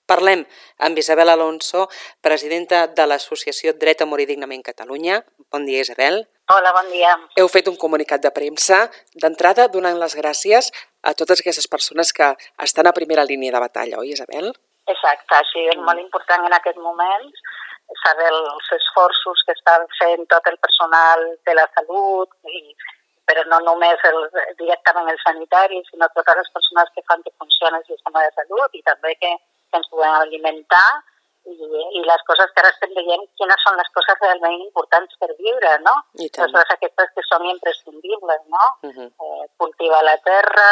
Parlem amb Isabel Alonso, presidenta de l'Associació Dret a Morir Dignament Catalunya. Bon dia, Isabel. Hola, bon dia. Heu fet un comunicat de premsa, d'entrada donant les gràcies a totes aquestes persones que estan a primera línia de batalla, oi, Isabel? Exacte, sí, és molt important en aquest moment saber els esforços que estan fent tot el personal de la salut, però no només directament els sanitaris, sinó totes les persones que fan que funcioni el sistema de salut i també que ens puguem alimentar i les coses que ara estem veient, quines són les coses realment importants per viure, no? Totes aquestes que són imprescindibles, no? Cultivar la terra,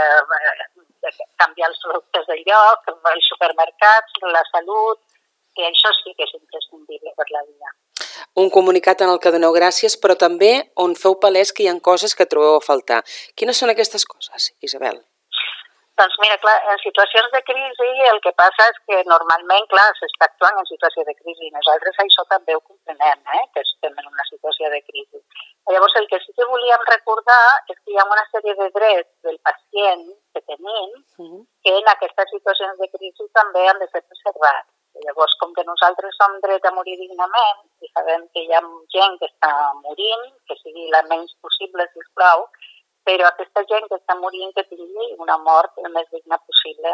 canviar els productes de lloc, els supermercats, la salut, i això sí que és imprescindible per la vida. Un comunicat en el que doneu gràcies, però també on feu palès que hi ha coses que trobeu a faltar. Quines són aquestes coses, Isabel? Doncs mira, clar, en situacions de crisi el que passa és que normalment, clar, s'està actuant en situació de crisi. Nosaltres això també ho comprenem, que estem en una situació de crisi. Llavors, el que sí que volíem recordar és que hi ha una sèrie de drets del pacient que tenim que en aquestes situacions de crisi també han de ser preservats. Llavors, com que nosaltres som dret a morir dignament i sabem que hi ha gent que està morint, que sigui la menys possible, sisplau, però aquesta gent que està morint que tingui una mort el més digna possible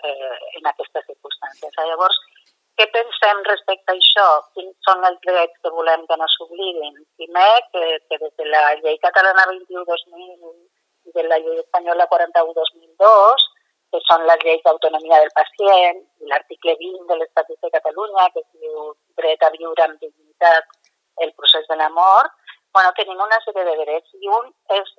en aquestes circumstàncies. Llavors, què pensem respecte a això? Quins són els drets que volem que no s'oblidin? Primer, que des de la llei catalana 21-2000 i de la llei espanyola 41-2002, que són les lleis d'autonomia del pacient, i l'article 20 de l'Estatut de Catalunya, que es diu dret a viure amb dignitat el procés de la mort, tenim una sèrie de drets i un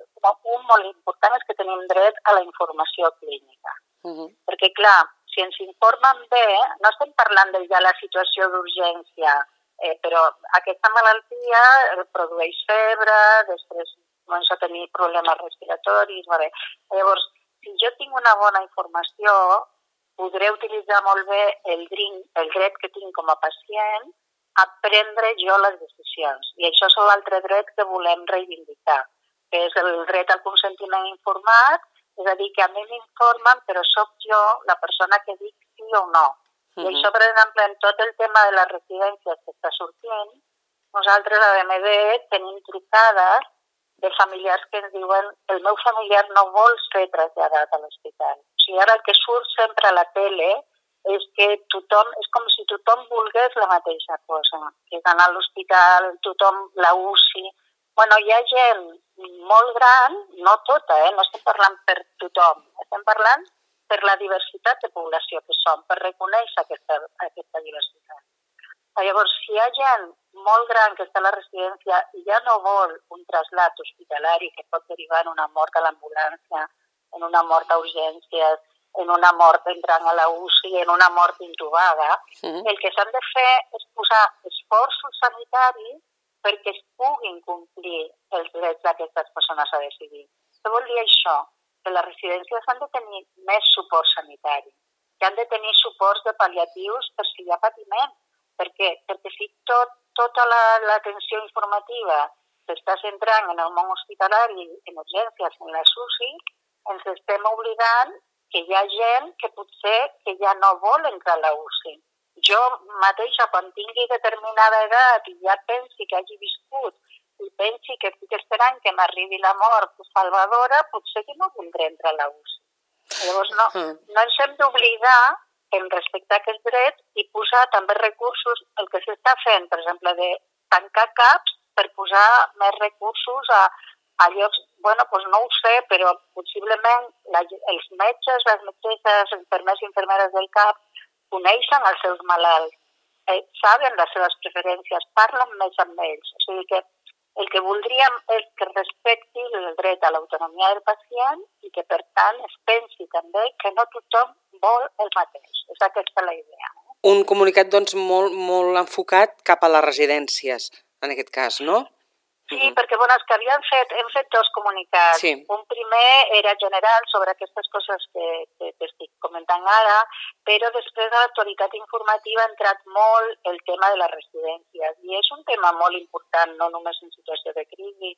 molt important és que tenim dret a la informació clínica. Perquè, clar, si ens informen bé, no estem parlant de ja la situació d'urgència, però aquesta malaltia produeix febre, després comença a tenir problemes respiratoris. Llavors, si jo tinc una bona informació, podré utilitzar molt bé el dret que tinc com a pacient a prendre jo les decisions. I això és l'altre dret que volem reivindicar, que és el dret al consentiment informat, és a dir, que a mi m'informen, però sóc jo la persona que dic sí o no. I això, per exemple, en tot el tema de les residències que està sortint, nosaltres a BMD tenim trucades de familiars que ens diuen que el meu familiar no vol ser traslladat a l'hospital. O sigui, ara el que surt sempre a la tele és que és com si tothom volgués la mateixa cosa, que és anar a l'hospital, tothom, la UCI. Hi ha gent molt gran, no tota, no estem parlant per tothom, estem parlant per la diversitat de població que som, per reconèixer aquesta diversitat. Llavors, si hi ha gent molt gran que està a la residència i ja no vol un trasllat hospitalari que pot derivar en una mort a l'ambulància, en una mort a urgències, en una mort entrant a la UCI, en una mort intubada, el que s'han de fer és posar esforços sanitaris perquè es puguin complir els drets d'aquestes persones a decidir. Què vol dir això? Que les residències han de tenir més suport sanitari, que han de tenir suports de pal·liatius per si hi ha patiment. Per què? Perquè si tota l'atenció informativa s'està centrant en el món hospitalari, en urgències, en la UCI, ens estem oblidant que hi ha gent que potser que ja no vol entrar a la UCI. Jo mateixa, quan tingui determinada edat i ja pensi que hagi viscut i pensi que estic esperant que m'arribi la mort salvadora, potser que no voldré entrar a la UCI. Llavors, no ens hem d'oblidar en respectar aquests drets i posar també recursos, el que s'està fent, per exemple, de tancar CAPs per posar més recursos a llocs, no ho sé, però possiblement els metges, les metgesses, infermers i infermeres del CAP coneixen els seus malalts, saben les seves preferències, parlen més amb ells. O sigui que el que voldríem és que respecti el dret a l'autonomia del pacient i que, per tant, es pensi també que no tothom vol el mateix. És aquesta la idea. Un comunicat, doncs, molt enfocat cap a les residències, en aquest cas, no? Sí, perquè és que hem fet dos comunicats. Sí. Un primer era general sobre aquestes coses que estic comentant ara, però després a l'actualitat informativa ha entrat molt el tema de les residències. I és un tema molt important, no només en situació de crisi.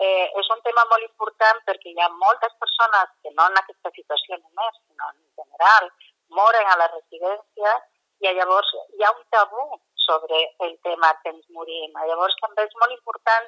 És un tema molt important perquè hi ha moltes persones que no en aquesta situació només, sinó en general, moren a les residències i llavors hi ha un tabú sobre el tema que ens morim. Llavors també és molt important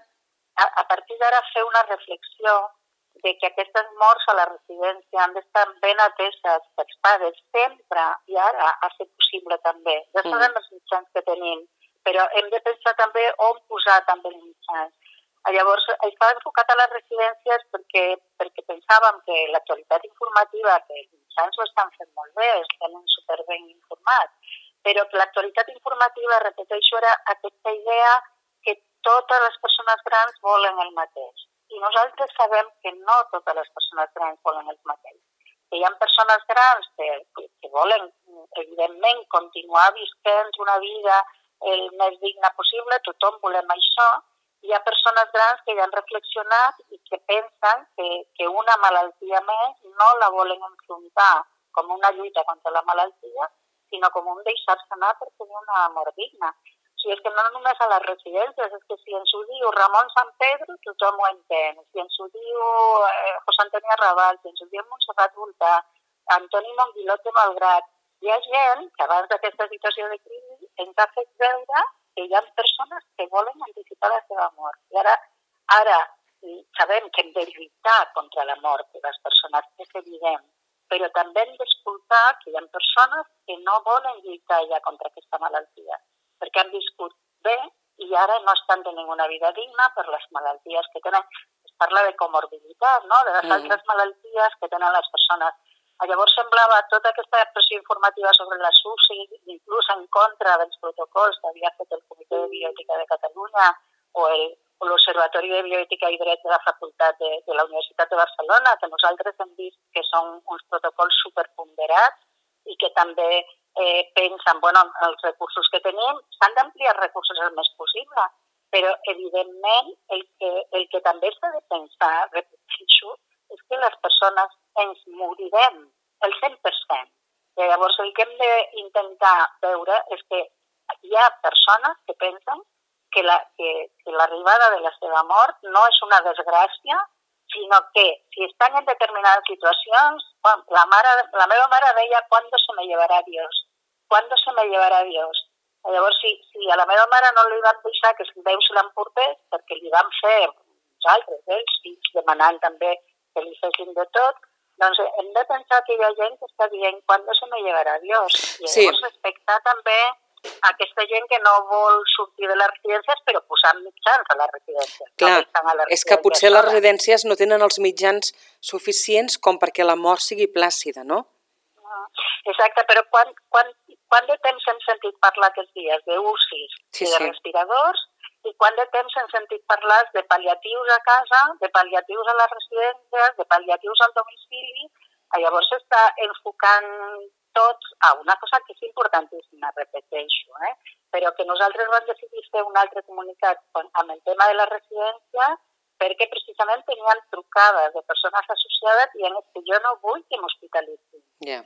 a partir d'ara fer una reflexió de que aquestes morts a la residència han d'estar ben ateses pels pares sempre, i ara ha de ser possible també. Ja sabem els mitjans que tenim, però hem de pensar també on posar també els mitjans. Llavors, està enfocat a les residències perquè pensàvem que l'actualitat informativa, que els mitjans ho estan fent molt bé, estan superben informats, però que l'actualitat informativa, repeteixo, era aquesta idea que totes les persones grans volen el mateix. I nosaltres sabem que no totes les persones grans volen el mateix. Que hi ha persones grans que volen, evidentment, continuar visquent una vida el més digna possible, tothom volem això. Hi ha persones grans que ja han reflexionat i que pensen que una malaltia més no la volen enfrontar com una lluita contra la malaltia, sinó com un deixar-se anar per tenir una mort digna. O sigui, és que no només a les residències, és que si ens ho diu Ramon San Pedro, tothom ho entén. Si ens ho diu José Antonio Arrabal, si ens ho diu Montserrat Voltà, Antoni Monguilot de Malgrat, hi ha gent que abans d'aquesta situació de crisi ens ha fet veure que hi ha persones que volen anticipar la seva mort. I ara sabem que hem de lluitar contra la mort de les persones, és evident, però també hem d'escoltar que hi ha persones que no volen lluitar ja contra aquesta malaltia, perquè han viscut bé i ara no estan tenint una vida digna per les malalties que tenen. Es parla de comorbiditat, no? De les altres malalties que tenen les persones. Llavors semblava tota aquesta pressió informativa sobre la SUSI, inclús en contra dels protocols que havia fet el Comitè de Bioètica de Catalunya o l'Observatori de Bioètica i Dret de la Facultat de la Universitat de Barcelona, que nosaltres hem vist que són uns protocols superponderats i que també pensen, els recursos que tenim, s'han d'ampliar recursos el més possible, però evidentment el que també s'ha de pensar, repeteixo, és que les persones ens morirem el 100%. I llavors el que hem d'intentar veure és que hi ha persones que pensen que l'arribada de la seva mort no és una desgràcia, sinó que si estan en determinades situacions, la meva mare deia, ¿cuándo se me llevará Dios? ¿Cuándo se me llevará Dios? Llavors, si a la meva mare no li van deixar que Déu se l'emportés, perquè li van fer nosaltres, els fills, demanant també que li fessin de tot, doncs hem de pensar que hi ha gent que està dient ¿cuándo se me llevará Dios? I llavors respectar també aquesta gent que no vol sortir de les residències però posant mitjans a les residències. Clar, és que potser les residències no tenen els mitjans suficients com perquè la mort sigui plàcida, no? Exacte, però quant de temps hem sentit parlar aquests dies d'UCIs i de respiradors i quant de temps hem sentit parlar de pal·liatius a casa, de pal·liatius a les residències, de pal·liatius al domicili. Llavors s'està enfocant tots a una cosa que és importantíssima, repeteixo, però que nosaltres vam decidir fer un altre comunicat amb el tema de la residència perquè precisament tenien trucades de persones associades dient que jo no vull que m'hospitalitzin.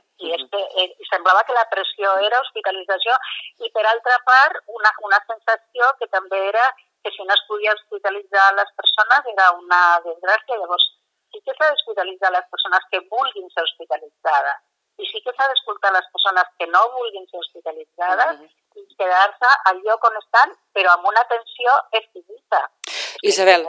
I semblava que la pressió era hospitalització i per altra part una sensació que també era que si no es podia hospitalitzar les persones era una desgràcia. Llavors sí que s'ha d'hospitalitzar les persones que vulguin ser hospitalitzades. I sí que s'ha d'escoltar les persones que no vulguin ser hospitalitzades i quedar-se al lloc on estan, però amb una atenció exquisita. Isabel,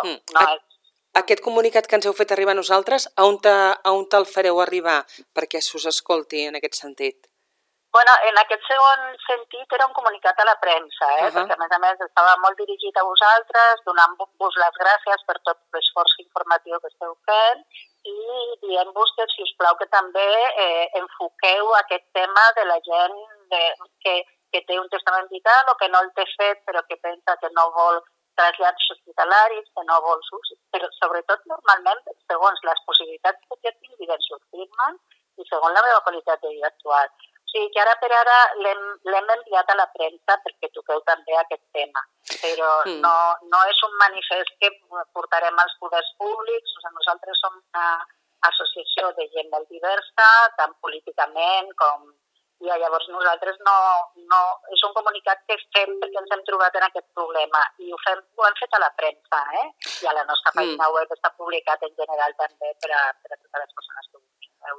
aquest comunicat que ens heu fet arribar a nosaltres, a on te'l fareu arribar perquè s'us escolti en aquest sentit? En aquest segon sentit era un comunicat a la premsa, perquè a més estava molt dirigit a vosaltres, donant-vos les gràcies per tot l'esforç informatiu que esteu fent i dient-vos que, si us plau, que també enfoqueu aquest tema de la gent que té un testament vital o que no el té fet però que pensa que no vol trasllats hospitalaris, que no vol però sobretot normalment segons les possibilitats que tingui de sortir-me'n i segons la meva qualitat de vida actual. O sigui que ara per ara l'hem enviat a la premsa perquè toqueu també aquest tema, però no és un manifest que portarem als poders públics. Nosaltres som una associació de gent molt diversa, tant políticament com... I llavors nosaltres no... És un comunicat que fem perquè ens hem trobat en aquest problema i ho hem fet a la premsa, i a la nostra pàgina web està publicat en general també per a totes les persones que ho vulguin veure.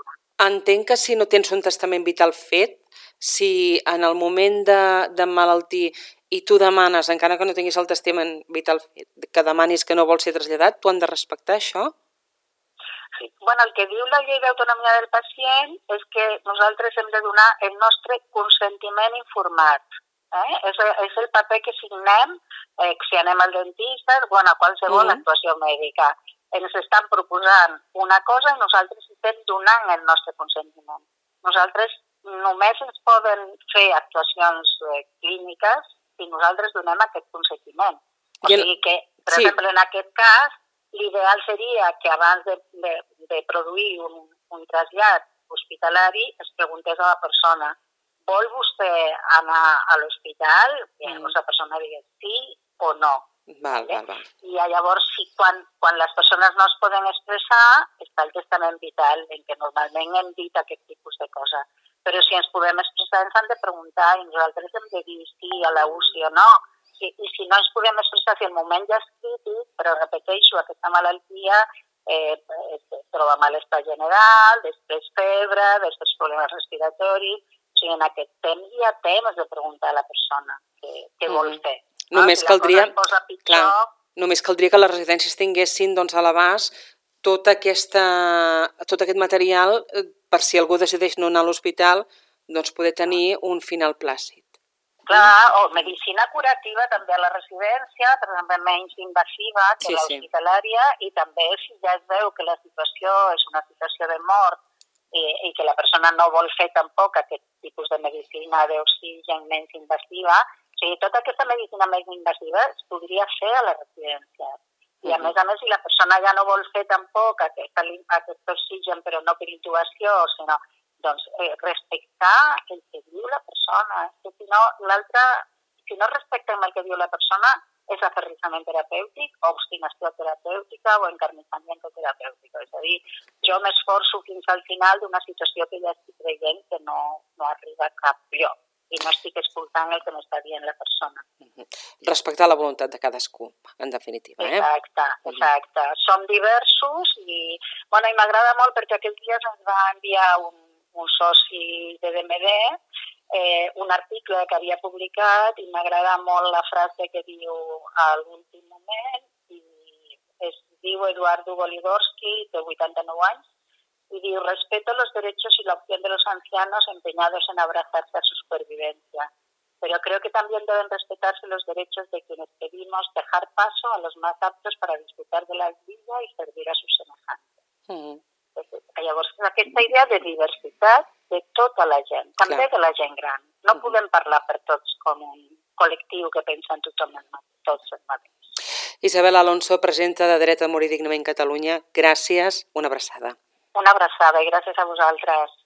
entenc que si no tens un testament vital fet, si en el moment de malaltir i tu demanes, encara que no tinguis el testament vital fet, que demanis que no vol ser traslladat, tu han de respectar això? Sí. Bueno, el que diu la llei d'autonomia del pacient és que nosaltres hem de donar el nostre consentiment informat. És el paper que signem si anem al dentista o a qualsevol actuació mèdica. Ens estan proposant una cosa i nosaltres estem donant el nostre consentiment. Nosaltres només ens poden fer actuacions clíniques si nosaltres donem aquest consentiment. O sigui que, per exemple, en aquest cas, l'ideal seria que abans de produir un trasllat hospitalari es preguntés a la persona: vol vostè anar a l'hospital? I llavors la persona digués sí o no. Val. I llavors, quan les persones no es poden expressar, està el testament vital, en què normalment hem dit aquest tipus de cosa. Però si ens podem expressar, ens han de preguntar i nosaltres hem de dir sí a la UCI o no. I si no ens podem expressar, si el moment ja és crític, però repeteixo, aquesta malaltia troba malestar general, després febre, després problemes respiratoris, o sigui, en aquest temps hi ha temps de preguntar a la persona què vol fer. Només caldria que les residències tinguessin a l'abast tot aquest material per si algú decideix no anar a l'hospital, poder tenir un final plàcid. Clar, o medicina curativa també a la residència, per exemple, menys invasiva que l'hospitalària, i també si ja es veu que la situació és una situació de mort i que la persona no vol fer tampoc aquest tipus de medicina d'oxigen menys invasiva, o sigui, tota aquesta medicina menys invasiva es podria fer a la residència. I a més, si la persona ja no vol fer tampoc aquest oxigen, però no per intubació, sinó respectar el que diu la persona. Que si no respectem el que diu la persona, és aferrissament terapèutic, o obstinació terapèutica, o encarnissament terapèutic. És a dir, jo m'esforço fins al final d'una situació que ja estic creient que no arriba a cap lloc i no estic escoltant el que m'està dient la persona. Respectar la voluntat de cadascú, en definitiva. Exacte. Som diversos i m'agrada molt perquè aquests dies ens va enviar un soci de DMD, un article que havia publicat, i m'agrada molt la frase que diu a l'últim moment, i es diu Eduardo Goligorsky, de 89 anys, y dice: respeto los derechos y la opción de los ancianos empeñados en abrazarse a su supervivencia, pero creo que también deben respetarse los derechos de quienes pedimos dejar paso a los más aptos para disfrutar de la vida y servir a sus semejantes. Llavors, aquesta idea de diversitat de tota la gent, també de la gent gran. No podem parlar per tots com un col·lectiu que pensa en tothom tots el mateix. Isabel Alonso, presidenta de Dret a Morir Dignament Catalunya, gràcies, una abraçada. Una abraçada i gràcies a vosaltres.